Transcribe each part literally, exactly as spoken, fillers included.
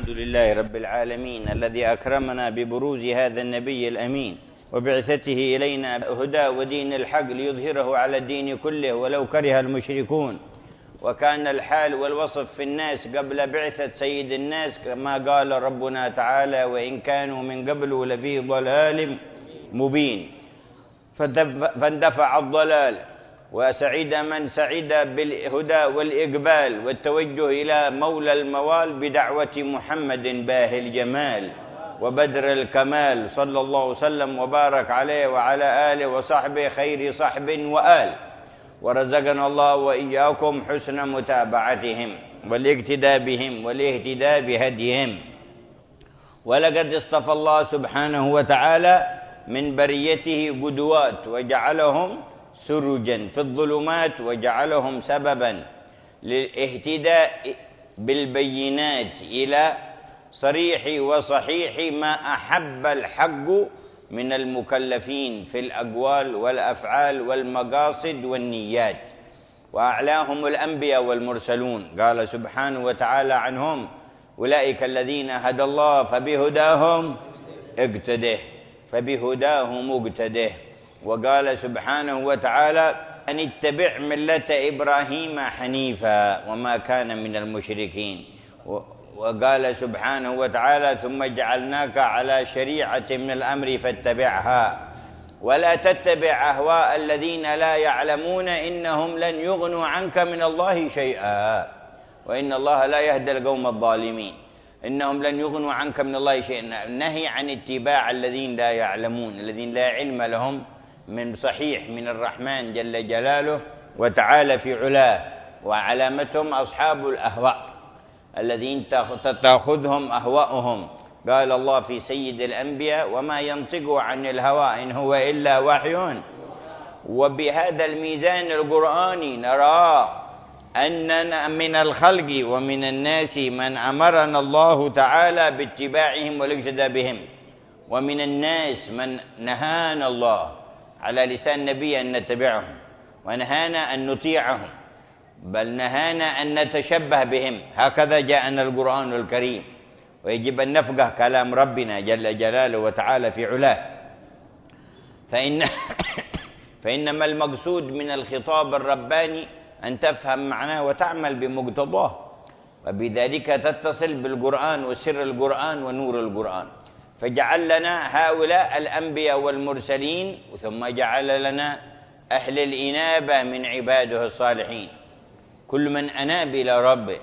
الحمد لله رب العالمين الذي أكرمنا ببروز هذا النبي الأمين وبعثته إلينا هدى ودين الحق ليظهره على الدين كله ولو كره المشركون. وكان الحال والوصف في الناس قبل بعثة سيد الناس كما قال ربنا تعالى: وإن كانوا من قبل لفي ضلال مبين. فاندفع الضلال وسعيد من سعيد بالهدى والإقبال والتوجه إلى مولى الموال بدعوة محمد باهي الجمال وبدر الكمال صلى الله وسلم وبارك عليه وعلى آله وصحبه خير صحب وآل. ورزقنا الله وإياكم حسن متابعتهم والاقتداء بهم والاهتداء بهديهم. ولقد اصطفى الله سبحانه وتعالى من بريته قدوات وجعلهم سرجا في الظلمات وجعلهم سببا للاهتداء بالبينات إلى صريح وصحيح ما أحب الحق من المكلفين في الأقوال والأفعال والمقاصد والنيات. وأعلاهم الأنبياء والمرسلون، قال سبحانه وتعالى عنهم: أولئك الذين هدى الله فبهداهم اقتده فبهداهم اقتده. وقال سبحانه وتعالى: أن اتبع ملة إبراهيم حنيفا وما كان من المشركين. وقال سبحانه وتعالى: ثم جعلناك على شريعة من الأمر فاتبعها ولا تتبع أهواء الذين لا يعلمون إنهم لن يغنوا عنك من الله شيئا وإن الله لا يهدي القوم الظالمين. إنهم لن يغنوا عنك من الله شيئا، النهي عن اتباع الذين لا يعلمون الذين لا علم لهم من صحيح من الرحمن جل جلاله وتعالى في علاه. وعلامتهم أصحاب الأهواء الذين تأخذهم أهواءهم. قال الله في سيد الأنبياء: وما ينطق عن الهوى إن هو إلا وحي. وبهذا الميزان القرآني نرى أننا من الخلق ومن الناس من أمرنا الله تعالى باتباعهم والاقتداء بهم، ومن الناس من نهانا الله على لسان النبي أن نتبعهم ونهانا أن نطيعهم، بل نهانا أن نتشبه بهم. هكذا جاءنا القرآن الكريم، ويجب أن نفقه كلام ربنا جل جلاله وتعالى في علاه. فإن فإنما المقصود من الخطاب الرباني أن تفهم معناه وتعمل بمقتضاه، وبذلك تتصل بالقرآن وسر القرآن ونور القرآن. فجعل لنا هؤلاء الأنبياء والمرسلين، ثم جعل لنا أهل الإنابة من عباده الصالحين. كل من أناب إلى ربه.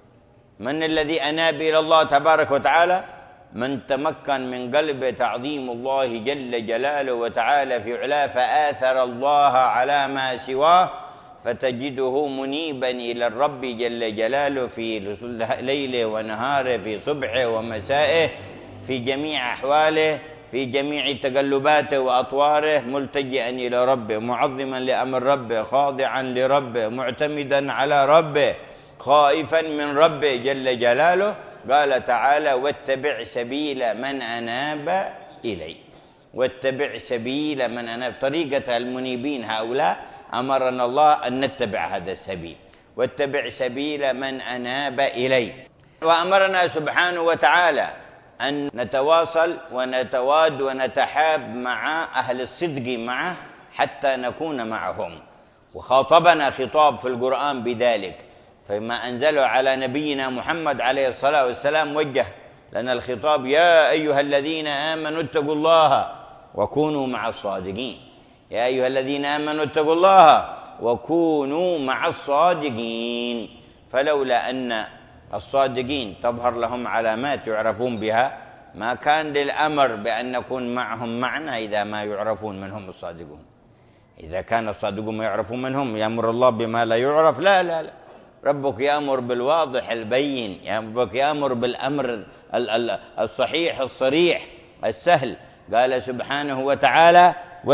من الذي أناب إلى الله تبارك وتعالى؟ من تمكن من قلبه تعظيم الله جل جلاله وتعالى في علاه، فآثر الله على ما سواه، فتجده منيبا إلى الرب جل جلاله في ليله ونهاره، في صبحه ومسائه، في جميع أحواله، في جميع تقلباته وأطواره، ملتجئا إلى ربه، معظما لأمر ربه، خاضعا لربه، معتمدا على ربه، خائفا من ربه جل جلاله. قال تعالى: واتبع سبيل من أناب إلي. واتبع سبيل من أناب، طريقة المنيبين هؤلاء أمرنا الله أن نتبع هذا السبيل. واتبع سبيل من أناب إلي. وأمرنا سبحانه وتعالى أن نتواصل ونتواد ونتحاب مع أهل الصدق معه حتى نكون معهم. وخاطبنا خطاب في القرآن بذلك، فما أنزله على نبينا محمد عليه الصلاة والسلام وجه لنا الخطاب: يا أيها الذين آمنوا اتقوا الله وكونوا مع الصادقين. يا أيها الذين آمنوا اتقوا الله وكونوا مع الصادقين. فلولا أن الصادقين تظهر لهم علامات يعرفون بها ما كان للأمر بأن نكون معهم معنا إذا ما يعرفون من هم الصادقون. إذا كان الصادقون ما يعرفون من هم، يأمر الله بما لا يعرف؟ لا لا لا. ربك يأمر بالواضح البين، ربك يأمر بالأمر الصحيح الصريح السهل. قال سبحانه وتعالى: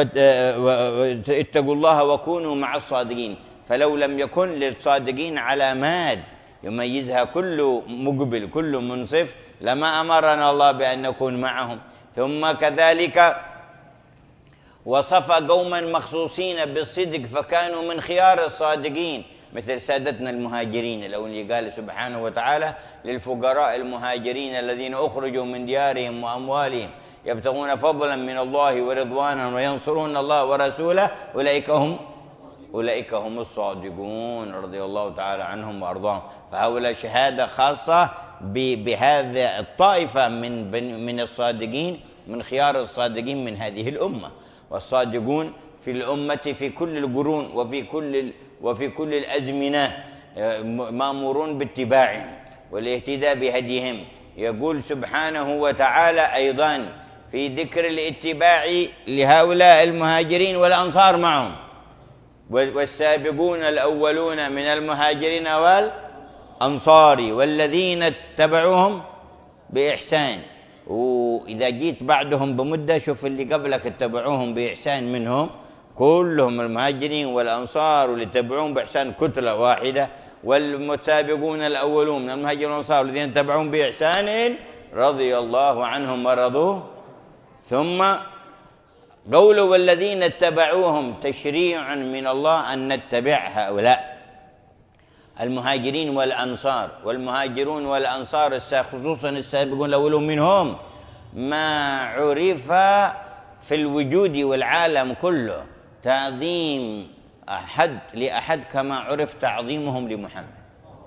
اتقوا الله وكونوا مع الصادقين. فلو لم يكن للصادقين علامات يميزها كل مقبل كل منصف لما أمرنا الله بأن نكون معهم. ثم كذلك وصف قوما مخصوصين بالصدق فكانوا من خيار الصادقين، مثل سادتنا المهاجرين الأولين، قال سبحانه وتعالى للفقراء المهاجرين الذين أخرجوا من ديارهم وأموالهم يبتغون فضلا من الله ورضوانا وينصرون الله ورسوله أولئك هم أولئك هم الصادقون رضي الله تعالى عنهم وأرضاهم. فهؤلاء شهادة خاصة بهذه الطائفة من من الصادقين، من خيار الصادقين من هذه الأمة. والصادقون في الأمة في كل القرون وفي كل وفي كل الأزمنة مأمورون باتباعهم والاهتداء بهديهم. يقول سبحانه وتعالى أيضا في ذكر الاتباع لهؤلاء المهاجرين والأنصار معهم: والسابقون الأولون من المهاجرين والأنصار والذين اتبعوهم بإحسان. وإذا جيت بعدهم بمدة شوف اللي قبلك اتبعوهم بإحسان منهم كلهم المهاجرين والأنصار واللي اتبعوهم بإحسان كتلة واحدة. والمسابقون الأولون من المهاجرين والأنصار والذين اتبعوهم بإحسان رضي الله عنهم ورضوه. ثم قوله والذين اتبعوهم تشريع من الله أن نتبع هؤلاء المهاجرين والأنصار. والمهاجرون والأنصار خصوصا السابقون الأولون منهم ما عرف في الوجود والعالم كله تعظيم أحد لأحد كما عرف تعظيمهم لمحمد،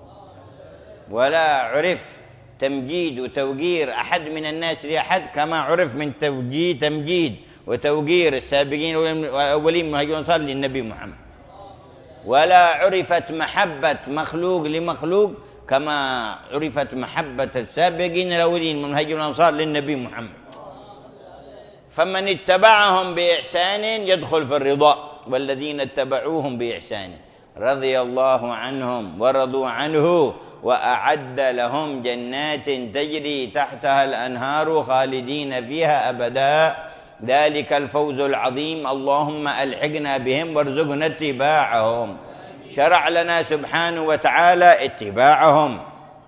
ولا عرف تمجيد وتوقير أحد من الناس لأحد كما عرف من توجيه تمجيد وتوقير السابقين والأولين من المهاجرين والأنصار للنبي محمد. ولا عرفت محبة مخلوق لمخلوق كما عرفت محبة السابقين الأولين من المهاجرين والأنصار للنبي محمد. فمن اتبعهم بإحسان يدخل في الرضا. والذين اتبعوهم بإحسان رضي الله عنهم ورضوا عنه وأعد لهم جنات تجري تحتها الأنهار خالدين فيها أبدا ذلك الفوز العظيم. اللهم ألحقنا بهم وارزقنا اتباعهم. شرع لنا سبحانه وتعالى اتباعهم.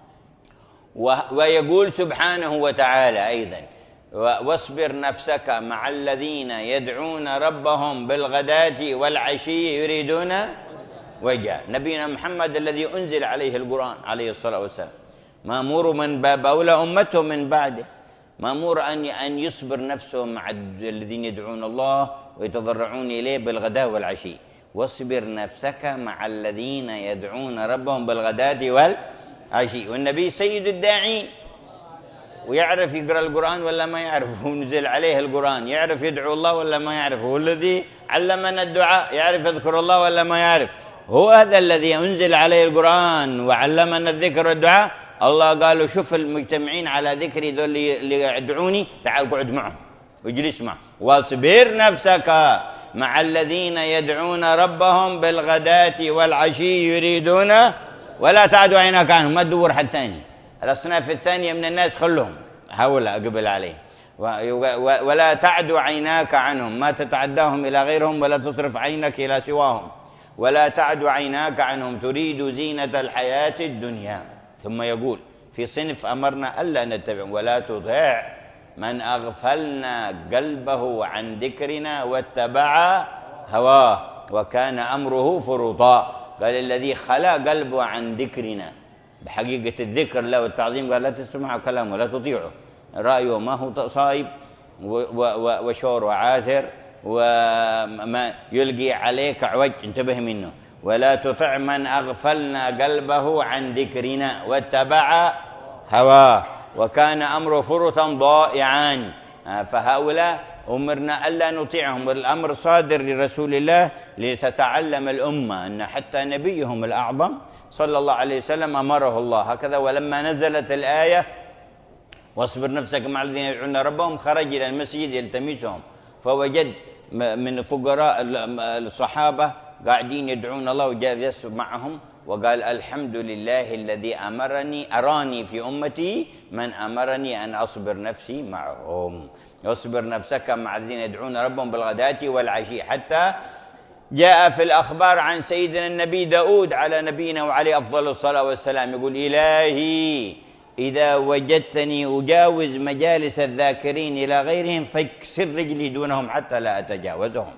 ويقول سبحانه وتعالى أيضا واصبر نفسك مع الذين يدعون ربهم بالغداة والعشي يريدون وجهه. نبينا محمد الذي أنزل عليه القرآن عليه الصلاة والسلام مأمور من باب أولى أمته من بعده، مأمور أن أن يصبر نفسه مع الذين يدعون الله ويتضرعون إليه بالغداة والعشي. واصبر نفسك مع الذين يدعون ربهم بالغداة والعشي. والنبي سيد الداعين ويعرف يقرأ القرآن ولا ما يعرف، ونزل عليه القرآن يعرف يدعو الله ولا ما يعرف، هو الذي علمنا الدعاء يعرف يذكر الله ولا ما يعرف، هو هذا الذي أنزل عليه القرآن وعلمنا الذكر والدعاء. الله قالوا شوف المجتمعين على ذكري ذول اللي يدعوني تعال قعد معهم واجلس معهم. واصبر نفسك مع الذين يدعون ربهم بالغداة والعشي يريدون ولا تعد عيناك عنهم، ما تدور حد ثاني. الأصناف الثانية من الناس خلهم هؤلاء قبل عليه. ولا تعد عيناك عنهم، ما تتعداهم إلى غيرهم ولا تصرف عينك إلى سواهم. ولا تعد عيناك عنهم تريد زينة الحياة الدنيا. ثم يقول في صنف أمرنا ألا نتبع ولا تطع من أغفلنا قلبه عن ذكرنا واتبع هواه وكان أمره فرطا. قال الذي خلا قلبه عن ذكرنا بحقيقة الذكر له والتعظيم قال لا تسمعوا كلامه ولا تطيعه، رأيه ما هو صايب وشور عاثر وما يلقي عليك عوج، انتبه منه. ولا تطع من أغفلنا قلبه عن ذكرنا واتبع هواه وكان أمره فرطا ضائعا. فهؤلاء أمرنا ألا نطيعهم، والأمر صادر لرسول الله لتتعلم الأمة أن حتى نبيهم الأعظم صلى الله عليه وسلم أمره الله هكذا. ولما نزلت الآية واصبر نفسك مع الذين يدعون ربهم خرج إلى المسجد يلتمسهم فوجد من فقراء الصحابة قاعدين يدعون الله وجالس معهم وقال الحمد لله الذي أمرني أراني في أمتي من أمرني أن أصبر نفسي معهم. واصبر نفسك مع الذين يدعون ربهم بالغداة والعشي. حتى جاء في الأخبار عن سيدنا النبي داود على نبينا وعليه أفضل الصلاة والسلام يقول إلهي إذا وجدتني أجاوز مجالس الذاكرين إلى غيرهم فاكسر رجلي دونهم حتى لا أتجاوزهم.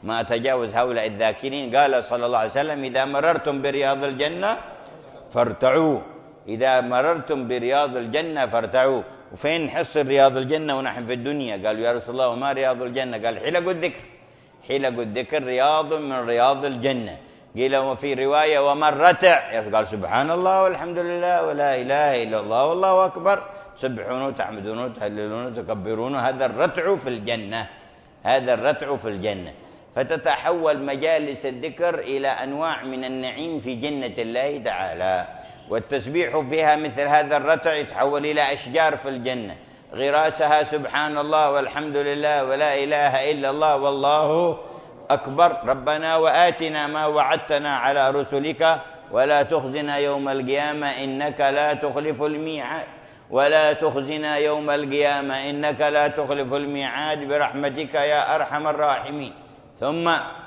ما أتجاوز هؤلاء الذاكرين. قال صلى الله عليه وسلم: إذا مررتم برياض الجنة فارتعوا، إذا مررتم برياض الجنة فارتعوا. وفين نحصل رياض الجنة ونحن في الدنيا؟ قالوا: يا رسول الله وما رياض الجنة؟ قال: حلق الذكر. حلق الذكر رياض من رياض الجنة. قيل وفي رواية: وما الرتع؟ قال: سبحان الله والحمد لله ولا إله إلا الله والله أكبر، تسبحونه تعمدونه تهللونه تكبرونه، هذا الرتع في الجنة، هذا الرتع في الجنة. فتتحول مجالس الذكر إلى أنواع من النعيم في جنة الله تعالى. والتسبيح فيها مثل هذا الرتع يتحول إلى أشجار في الجنة، غراسها سبحان الله والحمد لله ولا إله إلا الله والله أكبر. ربنا وآتنا ما وعدتنا على رسلك ولا تخزنا يوم القيامة إنك لا تخلف الميعاد، ولا تخزنا يوم القيامة إنك لا تخلف الميعاد برحمتك يا أرحم الراحمين. ثم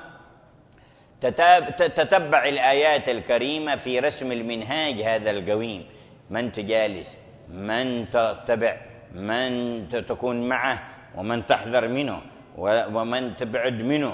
تتبع الآيات الكريمة في رسم المنهاج هذا القويم، من تجالس، من تتبع، من تكون معه، ومن تحذر منه، ومن تبعد منه،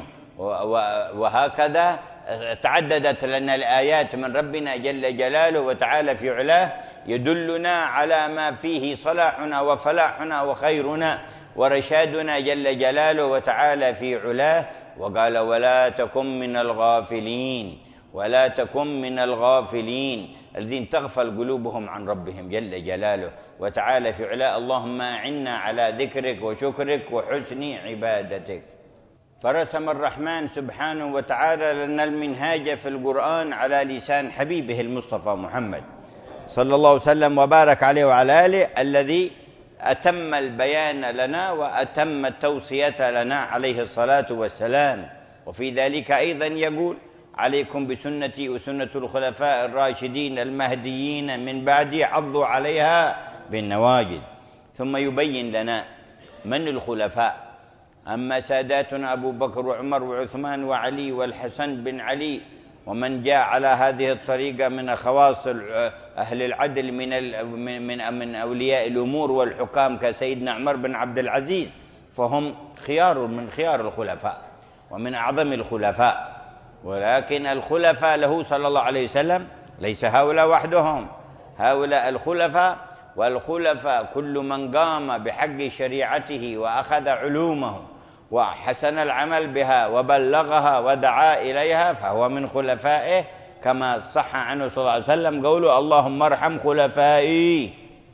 وهكذا تعددت لنا الآيات من ربنا جل جلاله وتعالى في علاه يدلنا على ما فيه صلاحنا وفلاحنا وخيرنا ورشادنا جل جلاله وتعالى في علاه. وقال: ولا تكن من الغافلين، ولا تكن من الغافلين الذين تغفل قلوبهم عن ربهم جل جلاله وتعالى في علاه. اللهم أعنا على ذكرك وشكرك وحسن عبادتك. فرسم الرحمن سبحانه وتعالى لنا المنهاج في القرآن على لسان حبيبه المصطفى محمد صلى الله عليه وسلم وبارك عليه وعلى آله، الذي أتم البيان لنا وأتم التوصية لنا عليه الصلاة والسلام. وفي ذلك أيضا يقول: عليكم بسنتي وسنة الخلفاء الراشدين المهديين من بعدي عضوا عليها بالنواجذ. ثم يبين لنا من الخلفاء. أما ساداتنا أبو بكر وعمر وعثمان وعلي والحسن بن علي، ومن جاء على هذه الطريقة من خواص أهل العدل من من من أولياء الأمور والحكام كسيدنا عمر بن عبد العزيز، فهم خيار من خيار الخلفاء ومن أعظم الخلفاء. ولكن الخلفاء له صلى الله عليه وسلم ليس هؤلاء وحدهم، هؤلاء الخلفاء. والخلفاء كل من قام بحق شريعته وأخذ علومه وحسن العمل بها وبلغها ودعا إليها فهو من خلفائه، كما صح عنه صلى الله عليه وسلم قوله: اللهم ارحم خلفائي.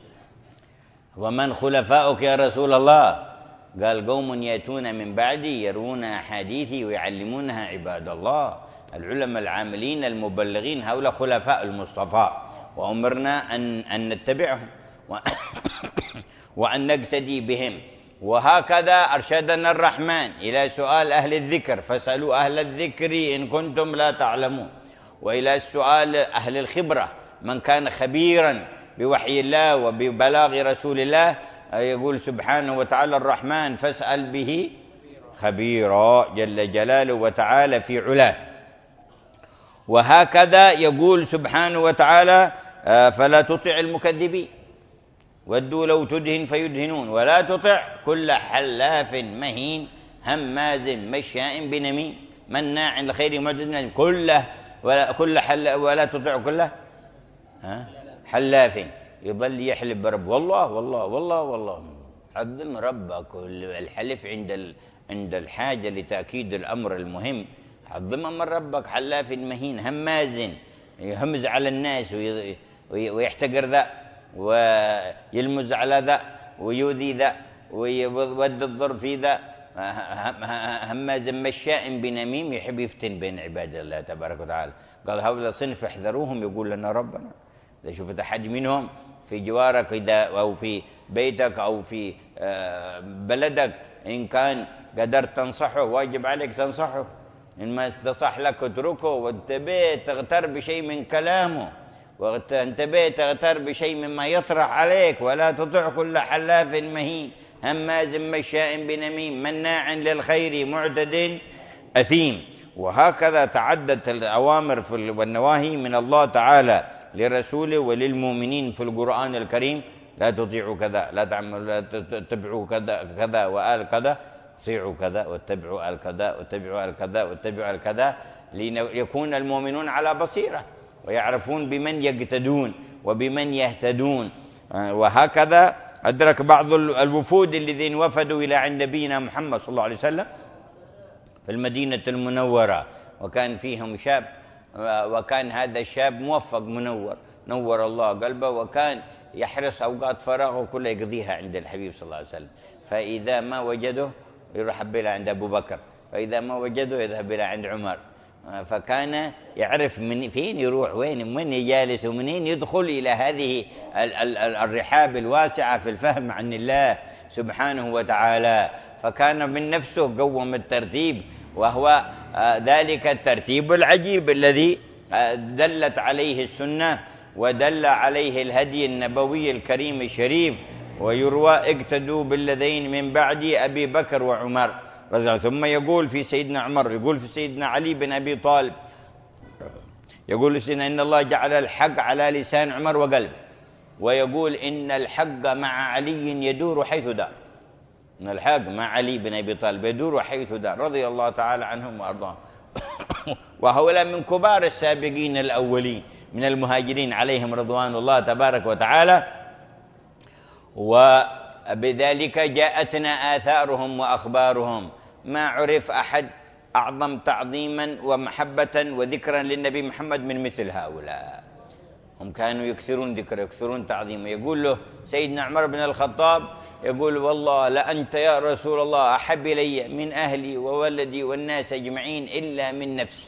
ومن خلفاؤك يا رسول الله؟ قال: قوم يأتون من بعدي يروون أحاديثي ويعلمونها عباد الله. العلماء العاملين المبلغين هؤلاء خلفاء المصطفى، وأمرنا أن, أن نتبعهم وأن نقتدي بهم. وهكذا أرشدنا الرحمن إلى سؤال أهل الذكر: فاسألوا أهل الذكر إن كنتم لا تعلمون. وإلى سؤال أهل الخبرة، من كان خبيرا بوحي الله وببلاغ رسول الله، يقول سبحانه وتعالى الرحمن: فاسأل به خبيرا جل جلاله وتعالى في علاه. وهكذا يقول سبحانه وتعالى: فلا تطع المكذبين ودوا لو تدهن فيدهنون ولا تطع كل حلاف مهين هماز مشاء بنميم مناع للخير معتد كله ولا كل حل ولا تطع كله ها حلاف يظل يحلف برب والله والله والله والله. عظم ربك. الحلف عند عند الحاجة لتأكيد الأمر المهم. عظم من ربك. حلاف مهين هماز يهمز على الناس ويحتقر ذا ويلمز على ذا ويؤذي ذا ويود الضر في ذا. هماز مشاء بنميم يحب يفتن بين عباد الله تبارك وتعالى. قال هؤلاء صنف احذروهم يقول لنا ربنا. إذا شفت أحد منهم في جوارك إذا أو في بيتك أو في بلدك إن كان قدرت تنصحه واجب عليك تنصحه. إن ما استصح لك اتركه وانتبه تغتر بشيء من كلامه وانتبه تغتر بشيء مما يطرح عليك. ولا تطع كل حلاف مهين هماز مشاء بنميم مناع للخير معتد أثيم. وهكذا تعدت الأوامر والنواهي من الله تعالى لرسوله وللمؤمنين في القرآن الكريم. لا تطيعوا كذا لا تعملوا لا تتبعوا كذا كذا وآل كذا. اطيعوا كذا واتبعوا الكذا واتبعوا الكذا واتبعوا الكذا، ليكون المؤمنون على بصيرة ويعرفون بمن يقتدون وبمن يهتدون. وهكذا أدرك بعض الوفود الذين وفدوا إلى عند نبينا محمد صلى الله عليه وسلم في المدينة المنورة، وكان فيهم شاب، وكان هذا الشاب موفق منور، نور الله قلبه، وكان يحرص أوقات فراغه كلها يقضيها عند الحبيب صلى الله عليه وسلم. فإذا ما وجده يروح إلى عند أبو بكر، فإذا ما وجده يذهب إلى عند عمر. فكان يعرف من فين يروح، وين من يجالس، ومنين يدخل إلى هذه الرحاب الواسعة في الفهم عن الله سبحانه وتعالى. فكان من نفسه قوم الترتيب، وهو ذلك الترتيب العجيب الذي دلت عليه السنة ودل عليه الهدي النبوي الكريم الشريف. ويروى اقتدوا بالذين من بعد أبي بكر وعمر رضي الله. ثم يقول في سيدنا عمر، يقول في سيدنا علي بن أبي طالب، يقول سيدنا إن الله جعل الحق على لسان عمر وقلب، ويقول إن الحق مع علي يدور حيث دار. إن الحق مع علي بن أبي طالب يدور حيث دار رضي الله تعالى عنهم وأرضاهم. وهؤلاء من كبار السابقين الأولين من المهاجرين عليهم رضوان الله تبارك وتعالى. وبذلك جاءتنا آثارهم وأخبارهم. ما عرف أحد أعظم تعظيما ومحبة وذكرا للنبي محمد من مثل هؤلاء. هم كانوا يكثرون ذكر، يكثرون تعظيما. يقول له سيدنا عمر بن الخطاب، يقول والله لأنت يا رسول الله أحب إلي من أهلي وولدي والناس أجمعين إلا من نفسي.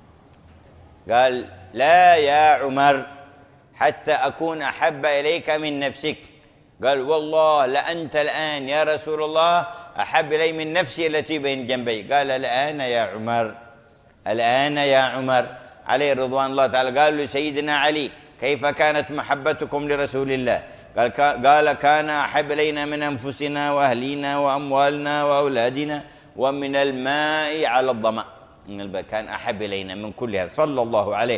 قال لا يا عمر حتى أكون أحب إليك من نفسك. قال والله لأنت الآن يا رسول الله أحب إلي من نفسي التي بين جنبي. قال الآن يا عمر، الآن يا عمر عليه رضوان الله تعالى. قال له سيدنا علي كيف كانت محبتكم لرسول الله؟ قال قال كان أحب إلينا من أنفسنا وأهلينا وأموالنا وأولادنا ومن الماء على الظمأ. كان أحب إلينا من كل هذا صلى الله عليه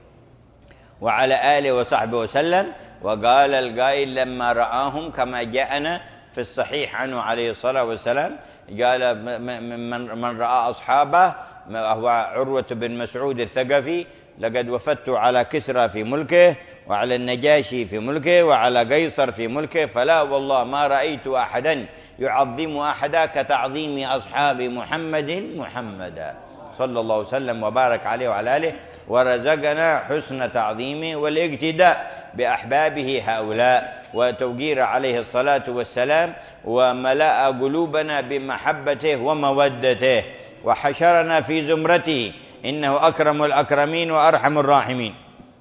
وعلى آله وصحبه وسلم. وقال القائل لما رآهم كما جاءنا في الصحيح عنه عليه الصلاة والسلام، قال من, من رأى أصحابه، هو عروة بن مسعود الثقفي، لقد وفدت على كسرى في ملكه وعلى النجاشي في ملكه وعلى قيصر في ملكه، فلا والله ما رأيت أحدا يعظم أحدا كتعظيم أصحاب محمد محمدا صلى الله عليه وسلم وبارك عليه وعلى آله، ورزقنا حسن تعظيمه والاقتداء بأحبابه هؤلاء وتوقير عليه الصلاة والسلام، وملأ قلوبنا بمحبته ومودته، وحشرنا في زمرته إنه أكرم الأكرمين وأرحم الراحمين.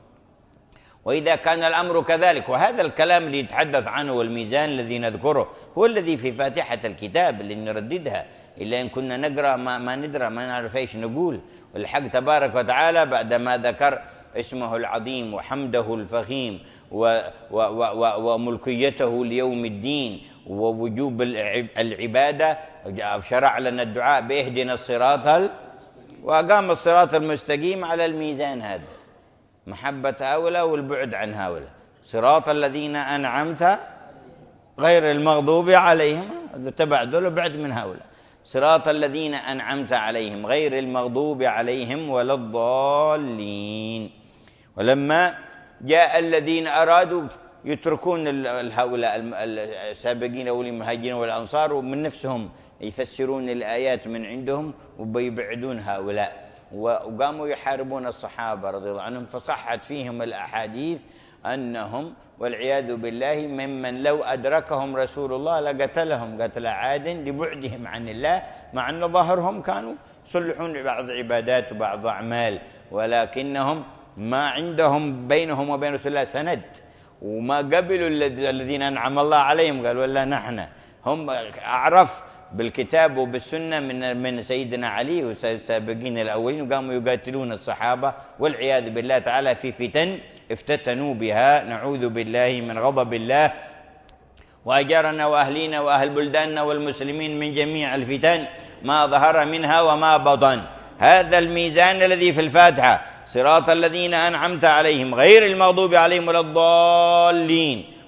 وإذا كان الأمر كذلك، وهذا الكلام اللي يتحدث عنه والميزان الذي نذكره هو الذي في فاتحة الكتاب اللي نرددها، إلا إن كنا نقرأ ما, ما ندرى ما نعرف إيش نقول. والحق تبارك وتعالى بعدما ذكر اسمه العظيم وحمده الفخيم و و و وملكيته ليوم الدين ووجوب العبادة، شرع لنا الدعاء بإهدنا الصراط، وأقام الصراط المستقيم على الميزان هذا، محبة هؤلاء والبعد عن هؤلاء. صراط الذين أنعمت غير المغضوب عليهم، تبع دول وبعد من هؤلاء. صراط الذين أنعمت عليهم غير المغضوب عليهم ولا الضالين. ولما جاء الذين أرادوا يتركون هؤلاء السابقين والمهاجرين والأنصار ومن نفسهم يفسرون الآيات من عندهم وبيبعدون هؤلاء، وقاموا يحاربون الصحابة رضي الله عنهم، فصحت فيهم الأحاديث أنهم والعياذ بالله ممن لو أدركهم رسول الله لقتلهم قتل عاد لبعدهم عن الله، مع أن ظاهرهم كانوا يصلحون بعض عبادات وبعض أعمال، ولكنهم ما عندهم بينهم وبين رسول الله سند، وما قبلوا الذين أنعم الله عليهم. قالوا لا نحن هم أعرف بالكتاب وبالسنة من من سيدنا علي والسابقين الأولين، وقاموا يقاتلون الصحابة والعياذ بالله تعالى في فتن افتتنوا بها، نعوذ بالله من غضب الله، وأجرنا وأهلينا وأهل بلداننا والمسلمين من جميع الفتن ما ظهر منها وما بطن. هذا الميزان الذي في الفاتحة، صراط الذين أنعمت عليهم غير المغضوب عليهم ولا الضالين،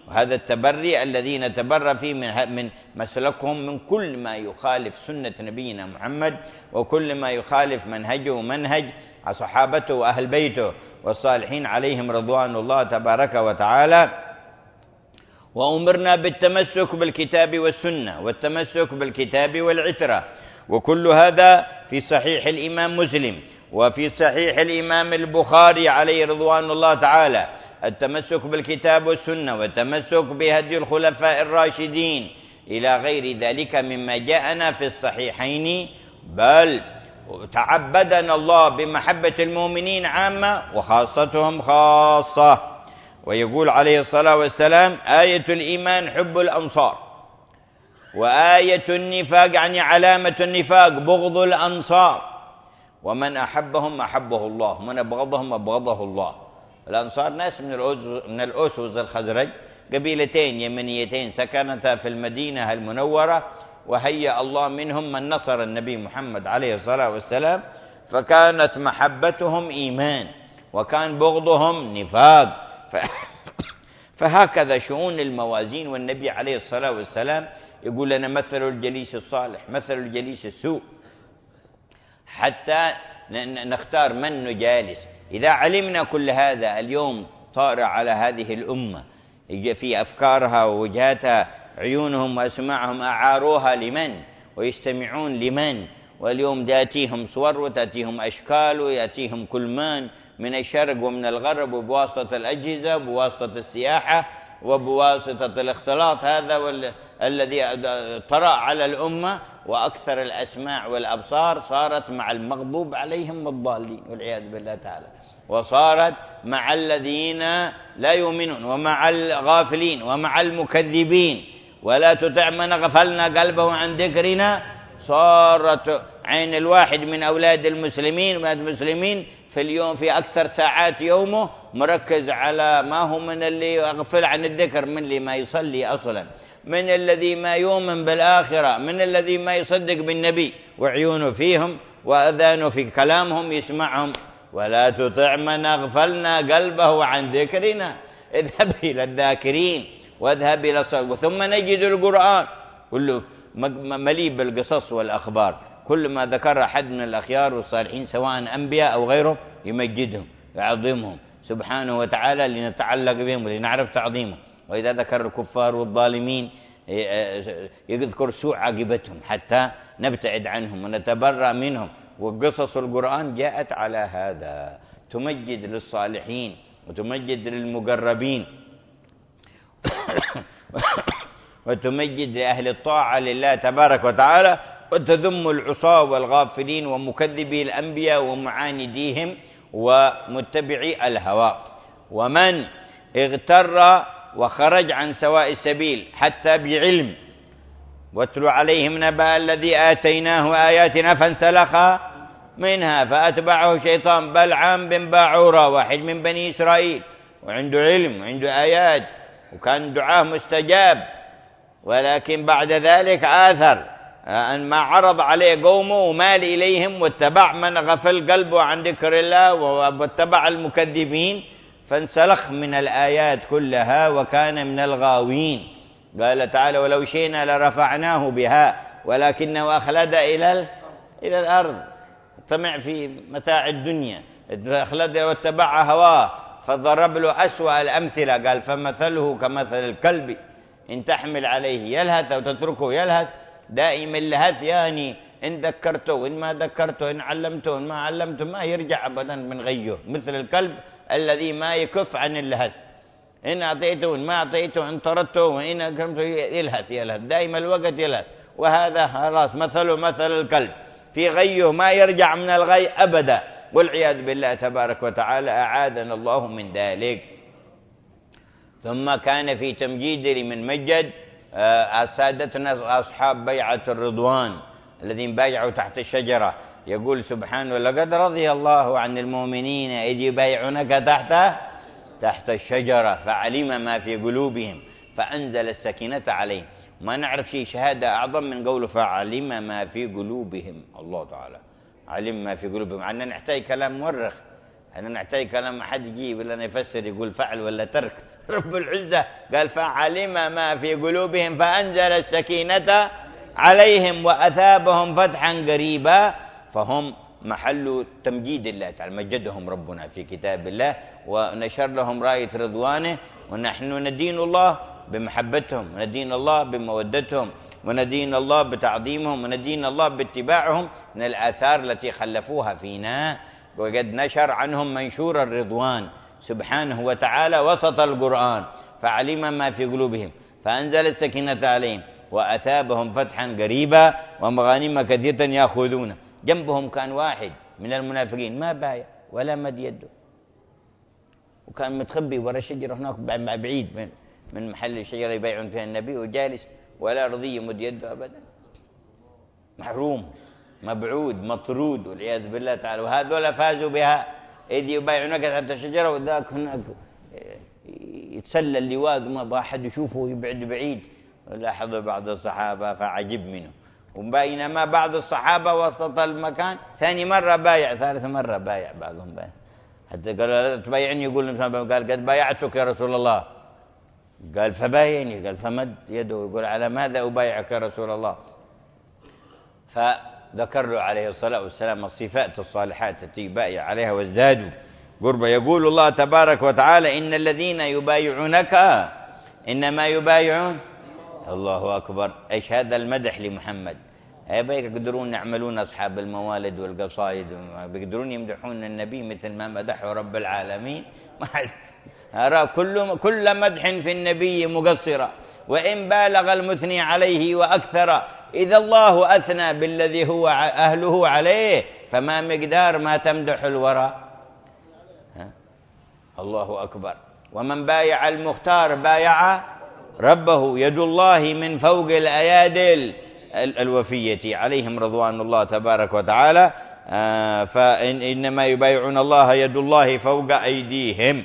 وهذا التبري الذي نتبرى فيه من من مسلكهم من كل ما يخالف سنة نبينا محمد، وكل ما يخالف منهجه ومنهج صحابته وأهل بيته والصالحين عليهم رضوان الله تبارك وتعالى. وأمرنا بالتمسك بالكتاب والسنة والتمسك بالكتاب والعترة، وكل هذا في صحيح الإمام مسلم وفي صحيح الإمام البخاري عليه رضوان الله تعالى. التمسك بالكتاب والسنة والتمسك بهدي الخلفاء الراشدين إلى غير ذلك مما جاءنا في الصحيحين، بل تعبدنا الله بمحبة المؤمنين عامة وخاصتهم خاصة. ويقول عليه الصلاة والسلام: آية الإيمان حب الأنصار، وآية النفاق يعني علامة النفاق بغض الأنصار، ومن أحبهم أحبه الله ومن أبغضهم أبغضه الله. الأنصار ناس من الأوس من الأوس والخزرج، قبيلتين يمنيتين سكنتا في المدينة المنورة، وهيأ الله منهم من نصر النبي محمد عليه الصلاة والسلام، فكانت محبتهم إيمان وكان بغضهم نفاق. فهكذا شؤون الموازين، والنبي عليه الصلاة والسلام يقول لنا: مثل الجليس الصالح مثل الجليس السوء، حتى نختار من نجالس. إذا علمنا كل هذا اليوم طارئ على هذه الأمة في أفكارها ووجهاتها، عيونهم وأسماعهم أعاروها لمن ويستمعون لمن، واليوم تأتيهم صور وتأتيهم أشكال ويأتيهم كل من من الشرق ومن الغرب، وبواسطة الأجهزة وبواسطة السياحة وبواسطة الاختلاط هذا الذي طرأ على الأمة، وأكثر الأسماع والأبصار صارت مع المغضوب عليهم والضالين والعياذ بالله تعالى، وصارت مع الذين لا يؤمنون ومع الغافلين ومع المكذبين. ولا تطع من غفلنا قلبه عن ذكرنا. صارت عين الواحد من أولاد المسلمين ومن المسلمين في اليوم في أكثر ساعات يومه مركز على ما هو من اللي يغفل عن الذكر، من اللي ما يصلي أصلا، من الذي ما يؤمن بالآخرة، من الذي ما يصدق بالنبي، وعيونه فيهم وأذانه في كلامهم يسمعهم. ولا تطع من أغفلنا قلبه عن ذكرنا. اذهب إلى الذاكرين واذهب إلى الصلاة. ثم نجد القرآن كله مليء بالقصص والأخبار، كل ما ذكر أحد من الأخيار والصالحين سواء أنبياء أو غيرهم يمجدهم يعظمهم سبحانه وتعالى لنتعلق بهم ولنعرف تعظيمه. وإذا ذكر الكفار والظالمين يذكر سوء عاقبتهم حتى نبتعد عنهم ونتبرأ منهم. وقصص القرآن جاءت على هذا، تمجد للصالحين وتمجد للمقربين وتمجد لأهل الطاعة لله تبارك وتعالى، وتذم العصاة والغافلين ومكذبي الأنبياء ومعانديهم ومتبعي الهوى. ومن اغتر وخرج عن سواء السبيل حتى بعلم، واتل عليهم نبأ الذي آتيناه آياتنا فانسلخ منها فأتبعه شيطان. بلعام بن باعورة واحد من بني إسرائيل، وعنده علم وعنده آيات وكان دعاه مستجاب، ولكن بعد ذلك آثر أن ما عرض عليه قومه ومال إليهم واتبع من غفل قلبه عن ذكر الله واتبع المكذبين، فانسلخ من الآيات كلها وكان من الغاوين. قال تعالى: ولو شئنا لرفعناه بها ولكنه أخلد إلى إلى الأرض، طمع في متاع الدنيا، أخلد واتبع هواه، فضرب له أسوأ الأمثلة. قال: فمثله كمثل الكلب إن تحمل عليه يلهث أو تتركه يلهث. دائما اللهث يعني إن ذكرته وإن ما ذكرته، إن علمته وإن ما علمته، ما يرجع أبدا من غيه، مثل الكلب الذي ما يكف عن اللهث. إن أعطيته وإن ما أعطيته، إن طردته وإن أكرمته يلهث يلهث دائما الوقت يلهث. وهذا خلاص مثله مثل الكلب في غيه، ما يرجع من الغي أبدا، والعياذ بالله تبارك وتعالى أعاذنا الله من ذلك. ثم كان في تمجيد لمن مجد سادتنا أصحاب بيعة الرضوان الذين بايعوا تحت الشجرة. يقول سبحانه: لقد رضي الله عن المؤمنين إذ يبايعونك تحت تحت الشجرة فعلم ما في قلوبهم فأنزل السكينة عليهم. ما نعرف شيء شهادة أعظم من قوله فعلم ما في قلوبهم. الله تعالى علم ما في قلوبهم. عندنا نحتاج كلام مورخ، أنا نحتاج كلام أحد يجيب لنا يفسر يقول فعل ولا ترك رب العزة قال فعلم ما في قلوبهم فأنزل السكينة عليهم وأثابهم فتحا قريبا. فهم محل تمجيد الله تعالى، مجدهم ربنا في كتاب الله ونشر لهم راية رضوانه، ونحن ندين الله بمحبتهم، وندين الله بمودتهم، وندين الله بتعظيمهم، وندين الله باتباعهم من الآثار التي خلفوها فينا. وقد نشر عنهم منشور الرضوان سبحانه وتعالى وسط القرآن. فعلم ما في قلوبهم فأنزل السكينة عليهم وأثابهم فتحا قريبا ومغانم كثيرة يأخذون. جنبهم كان واحد من المنافقين ما بايع ولا مد يده، وكان متخبي ورا شجرة هناك بعيد من من محل الشجرة يبايعون فيها النبي، وجالس ولا رضي يمد يده أبدا، محروم مبعود مطرود والعياذ بالله تعالى. وهذول فازوا بها، إذ يبايعونك تحت الشجرة وذاك هناك يتسلل اللواء ما أحد يشوفه ويبعد بعيد. لاحظ بعض الصحابة فعجب منه، وبينما بعض الصحابة وسط المكان ثاني مرة بايع، ثالث مرة بايع بعضهم بايع، حتى قال تبايعني، يقول قال قد بايعتك يا رسول الله، قال فبايعني، قال فمد يده يقول على ماذا أبايعك يا رسول الله. فذكر له عليه الصلاة والسلام الصفات الصالحات التي بايع عليها وازدادوا قربا. يقول الله تبارك وتعالى إن الذين يبايعونك إنما يبايعون الله أكبر. إيش هذا المدح لمحمد؟ أبيك يقدرون يعملون أصحاب الموالد والقصائد بيقدرون يمدحون النبي مثل ما مدحه رب العالمين؟ أرى كل كل مدح في النبي مقصرا، وإن بالغ المثني عليه وأكثر، إذا الله أثنى بالذي هو أهله عليه فما مقدار ما تمدح الورى. الله أكبر. ومن بايع المختار بايع ربه، يد الله من فوق الأيادي الوفية عليهم رضوان الله تبارك وتعالى. آه فإنما يبايعون الله يد الله فوق أيديهم.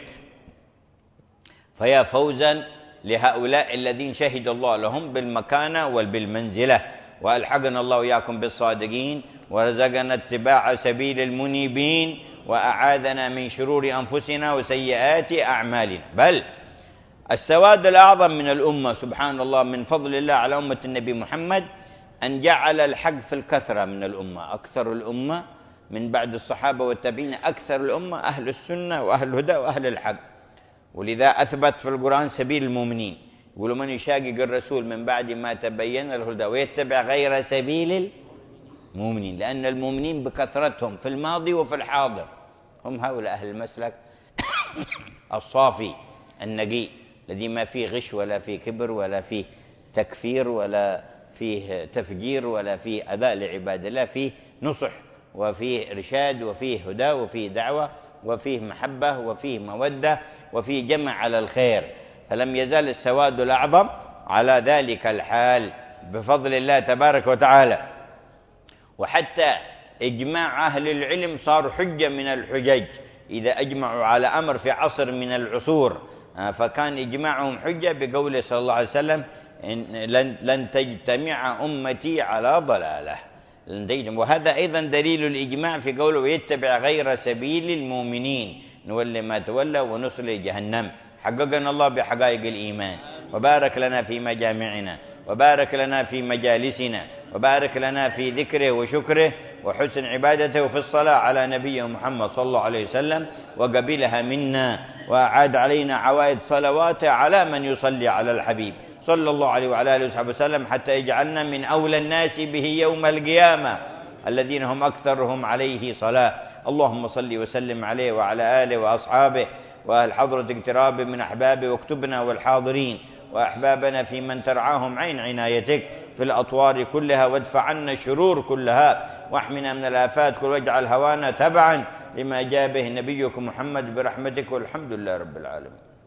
فيا فوزا لهؤلاء الذين شهد الله لهم بالمكانة وبالمنزلة، وألحقنا الله إياكم بالصادقين، ورزقنا اتباع سبيل المنيبين، وأعاذنا من شرور أنفسنا وسيئات أعمالنا. بل السواد الأعظم من الأمة سبحان الله من فضل الله على أمة النبي محمد أن جعل الحق في الكثرة من الأمة. أكثر الأمة من بعد الصحابة والتابعين، أكثر الأمة أهل السنة وأهل الهدى وأهل الحق. ولذا أثبت في القرآن سبيل المؤمنين، يقولوا من يشاقق الرسول من بعد ما تبين الهدى ويتبع غير سبيل المؤمنين، لأن المؤمنين بكثرتهم في الماضي وفي الحاضر هم هؤلاء أهل المسلك الصافي النقي الذي ما فيه غش ولا فيه كبر ولا فيه تكفير ولا فيه تفجير ولا فيه أذى لعباد الله، فيه نصح وفيه إرشاد وفيه هدى وفيه دعوة وفيه محبة وفيه مودة وفيه جمع على الخير. فلم يزال السواد الأعظم على ذلك الحال بفضل الله تبارك وتعالى. وحتى إجماع أهل العلم صار حجة من الحجج، إذا أجمعوا على أمر في عصر من العصور فكان إجماعهم حجة بقوله صلى الله عليه وسلم إن لن, لن تجتمع أمتي على ضلالة. وهذا أيضا دليل الإجماع في قوله ويتبع غير سبيل المؤمنين نولي ما تولى ونصلي جهنم. حققنا الله بحقائق الإيمان، وبارك لنا في مجامعنا، وبارك لنا في مجالسنا، وبارك لنا في ذكره وشكره وحسن عبادته وفي الصلاة على نبيه محمد صلى الله عليه وسلم، وقبلها منا وأعاد علينا عوائد صلواته على من يصلي على الحبيب صلى الله عليه وعلى آله وصحبه وسلم، حتى يجعلنا من أولى الناس به يوم القيامة الذين هم أكثرهم عليه صلاة. اللهم صل وسلم عليه وعلى آله وأصحابه وأهل حضرة اقتراب من أحبابه، واكتبنا والحاضرين وأحبابنا في من ترعاهم عين عنايتك في الأطوار كلها، وادفع عنا الشرور كلها، واحمنا من الآفات كل، واجعل هوانا تبعا لما جاء به نبيك محمد برحمتك، والحمد لله رب العالمين.